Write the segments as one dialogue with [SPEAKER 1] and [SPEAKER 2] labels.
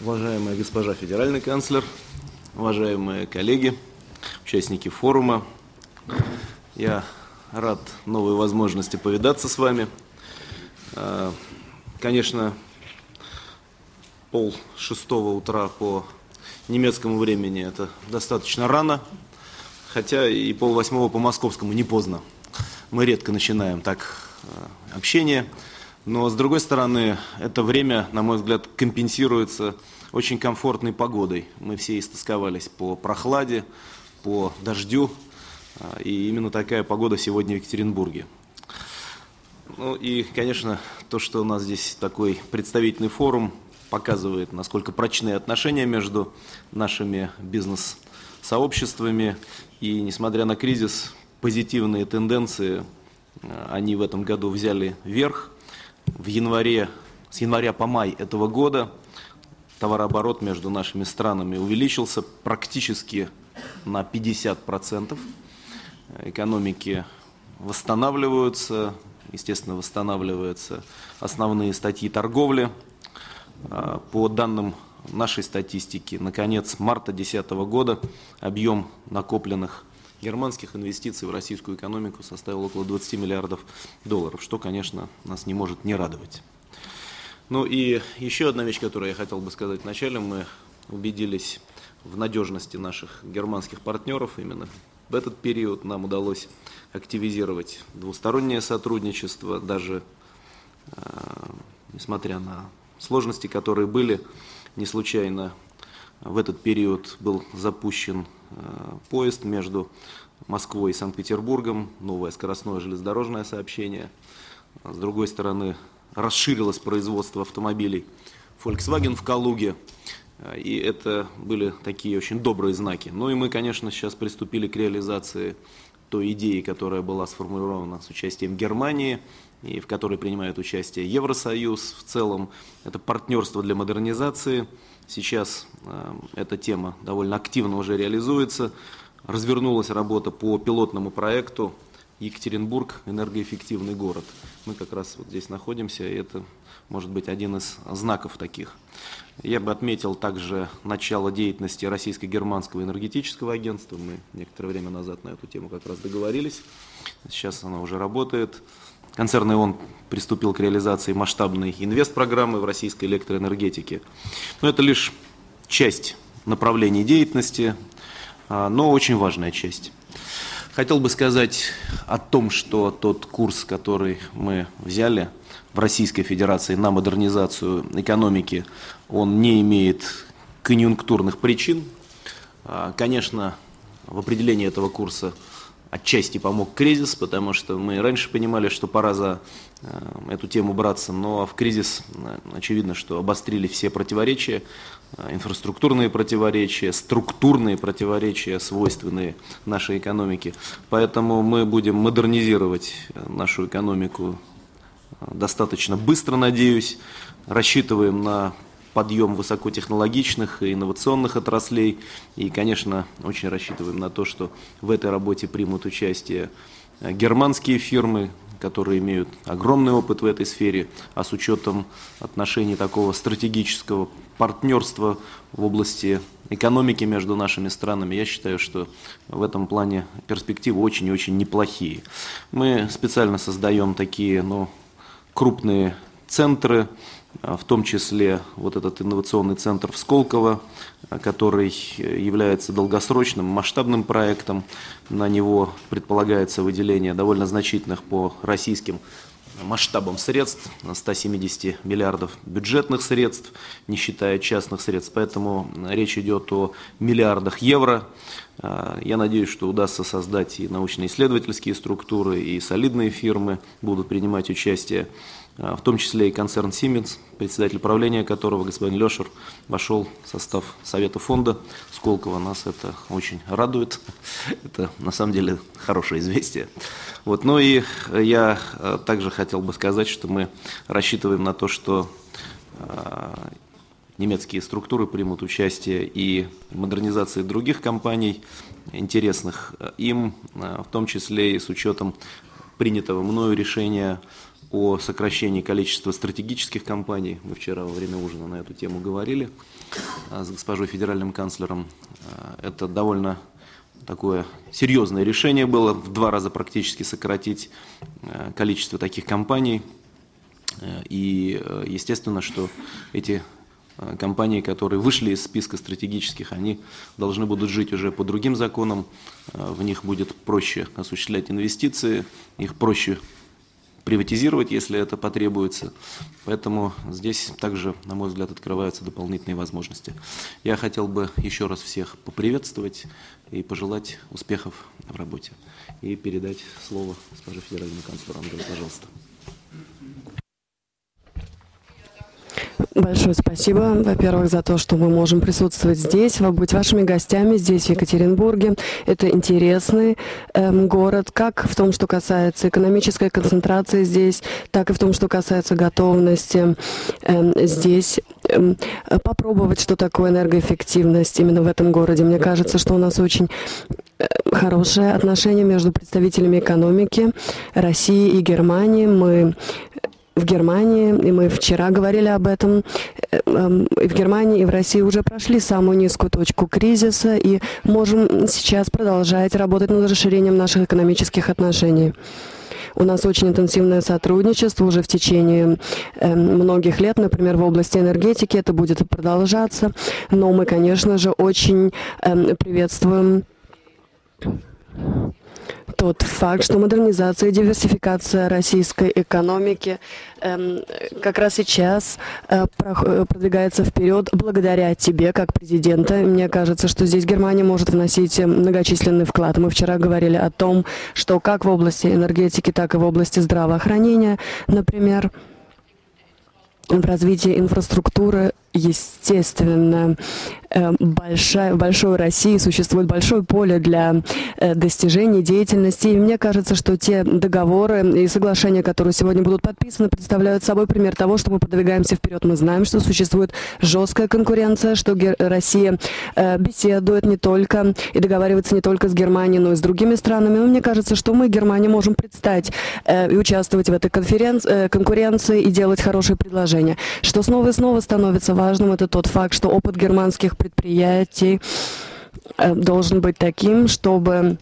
[SPEAKER 1] Уважаемая госпожа федеральный канцлер, уважаемые коллеги, участники форума, я рад новой возможности повидаться с вами. Конечно, 5:30 утра по немецкому времени это достаточно рано, хотя и 7:30 по московскому не поздно. Мы редко начинаем так общение. Но, с другой стороны, это время, на мой взгляд, компенсируется очень комфортной погодой. Мы все истосковались по прохладе, по дождю, и именно такая погода сегодня в Екатеринбурге. Ну и, конечно, то, что у нас здесь такой представительный форум, показывает, насколько прочны отношения между нашими бизнес-сообществами. И, несмотря на кризис, позитивные тенденции, они в этом году взяли верх. С января по май этого года товарооборот между нашими странами увеличился практически на 50%. Экономики восстанавливаются, естественно, восстанавливаются основные статьи торговли. По данным нашей статистики, на конец марта 2010 года объем накопленных германских инвестиций в российскую экономику составил около 20 миллиардов долларов, что, конечно, нас не может не радовать. Ну и еще одна вещь, которую я хотел бы сказать вначале, мы убедились в надежности наших германских партнеров. Именно в этот период нам удалось активизировать двустороннее сотрудничество, даже несмотря на сложности, которые были, не случайно в этот период был запущен поезд между Москвой и Санкт-Петербургом, новое скоростное железнодорожное сообщение. С другой стороны, расширилось производство автомобилей Volkswagen в Калуге, и это были такие очень добрые знаки. Ну и мы, конечно, сейчас приступили к реализации той идеи, которая была сформулирована с участием Германии, и в которой принимает участие Евросоюз. В целом, это партнерство для модернизации. Сейчас эта тема довольно активно уже реализуется. Развернулась работа по пилотному проекту «Екатеринбург. Энергоэффективный город». Мы как раз вот здесь находимся, и это может быть один из знаков таких. Я бы отметил также начало деятельности Российско-Германского энергетического агентства. Мы некоторое время назад на эту тему как раз договорились. Сейчас она уже работает. Концерн «ИОН» приступил к реализации масштабной инвестпрограммы в российской электроэнергетике. Но это лишь часть направлений деятельности, но очень важная часть. Хотел бы сказать о том, что тот курс, который мы взяли в Российской Федерации на модернизацию экономики, он не имеет конъюнктурных причин. Конечно, в определении этого курса отчасти помог кризис, потому что мы раньше понимали, что пора за эту тему браться, но в кризис очевидно, что обострили все противоречия, инфраструктурные противоречия, структурные противоречия, свойственные нашей экономике. Поэтому мы будем модернизировать нашу экономику достаточно быстро, надеюсь, рассчитываем на подъем высокотехнологичных и инновационных отраслей. И, конечно, очень рассчитываем на то, что в этой работе примут участие германские фирмы, которые имеют огромный опыт в этой сфере, а с учетом отношений такого стратегического партнерства в области экономики между нашими странами, я считаю, что в этом плане перспективы очень и очень неплохие. Мы специально создаем такие крупные центры, в том числе вот этот инновационный центр в Сколково, который является долгосрочным масштабным проектом. На него предполагается выделение довольно значительных по российским масштабам средств, 170 миллиардов бюджетных средств, не считая частных средств. Поэтому речь идет о миллиардах евро. Я надеюсь, что удастся создать и научно-исследовательские структуры, и солидные фирмы будут принимать участие, в том числе и концерн Siemens, председатель правления которого, господин Лешер, вошел в состав Совета фонда Сколково. Нас это очень радует. Это на самом деле хорошее известие. Ну и я также хотел бы сказать, что мы рассчитываем на то, что немецкие структуры примут участие и в модернизации других компаний, интересных им, в том числе и с учетом принятого мною решения о сокращении количества стратегических компаний. Мы вчера во время ужина на эту тему говорили с госпожой федеральным канцлером. Это довольно такое серьезное решение было, в 2 раза практически сократить количество таких компаний. И естественно, что эти компании, которые вышли из списка стратегических, они должны будут жить уже по другим законам, в них будет проще осуществлять инвестиции, их проще приватизировать, если это потребуется. Поэтому здесь также, на мой взгляд, открываются дополнительные возможности. Я хотел бы еще раз всех поприветствовать и пожелать успехов в работе. И передать слово госпоже федеральному канцлеру Ангеле, пожалуйста.
[SPEAKER 2] Большое спасибо, во-первых, за то, что мы можем присутствовать здесь, быть вашими гостями здесь, в Екатеринбурге. Это интересный город, как в том, что касается экономической концентрации здесь, так и в том, что касается готовности здесь попробовать, что такое энергоэффективность именно в этом городе. Мне кажется, что у нас очень хорошее отношение между представителями экономики России и Германии. Мы в Германии, и мы вчера говорили об этом, и в Германии и в России уже прошли самую низкую точку кризиса и можем сейчас продолжать работать над расширением наших экономических отношений. У нас очень интенсивное сотрудничество уже в течение многих лет, например, в области энергетики это будет продолжаться, но мы, конечно же, очень приветствуем тот факт, что модернизация и диверсификация российской экономики как раз сейчас продвигается вперед благодаря тебе, как президента. Мне кажется, что здесь Германия может вносить многочисленный вклад. Мы вчера говорили о том, что как в области энергетики, так и в области здравоохранения, например, в развитии инфраструктуры, естественно, в большой России существует большое поле для достижений, деятельности. И мне кажется, что те договоры и соглашения, которые сегодня будут подписаны, представляют собой пример того, что мы продвигаемся вперед. Мы знаем, что существует жесткая конкуренция, что Россия беседует не только и договаривается не только с Германией, но и с другими странами. Но мне кажется, что мы, Германия, можем предстать и участвовать в этой конкуренции и делать хорошие предложения. Что снова и снова становится важным, это тот факт, что опыт германских предприятий должен быть таким, чтобы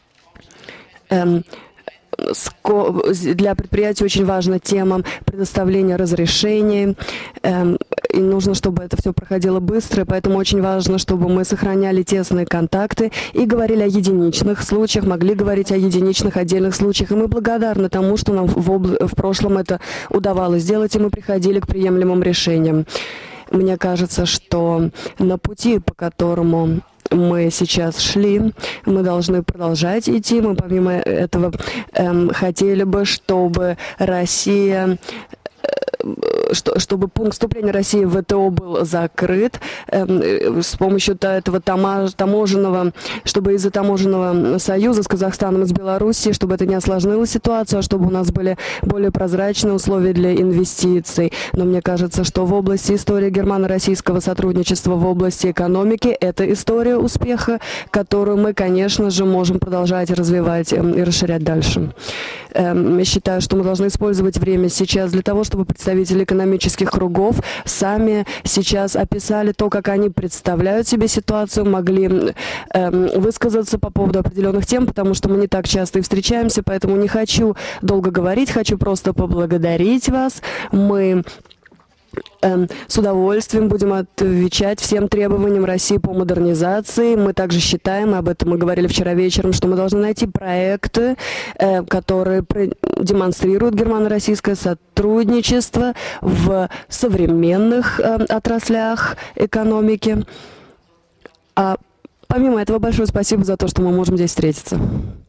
[SPEAKER 2] для предприятий очень важна тема предоставления разрешений, и нужно, чтобы это все проходило быстро, поэтому очень важно, чтобы мы сохраняли тесные контакты и говорили о единичных случаях, могли говорить о единичных отдельных случаях, и мы благодарны тому, что нам в прошлом это удавалось сделать, и мы приходили к приемлемым решениям. Мне кажется, что на пути, по которому мы сейчас шли, мы должны продолжать идти. Мы помимо этого хотели бы, чтобы Россия, чтобы пункт вступления России в ВТО был закрыт с помощью этого таможенного, чтобы из-за таможенного союза с Казахстаном и с Белоруссией, чтобы это не осложнило ситуацию, а чтобы у нас были более прозрачные условия для инвестиций. Но мне кажется, что в области истории германо-российского сотрудничества, в области экономики, это история успеха, которую мы, конечно же, можем продолжать развивать и расширять дальше. Я считаю, что мы должны использовать время сейчас для того, чтобы представители экономических кругов сами сейчас описали то, как они представляют себе ситуацию, могли высказаться по поводу определенных тем, потому что мы не так часто и встречаемся, поэтому не хочу долго говорить, хочу просто поблагодарить вас. Мы с удовольствием будем отвечать всем требованиям России по модернизации. Мы также считаем, об этом мы говорили вчера вечером, что мы должны найти проекты, которые демонстрируют германо-российское сотрудничество в современных отраслях экономики. А помимо этого, большое спасибо за то, что мы можем здесь встретиться.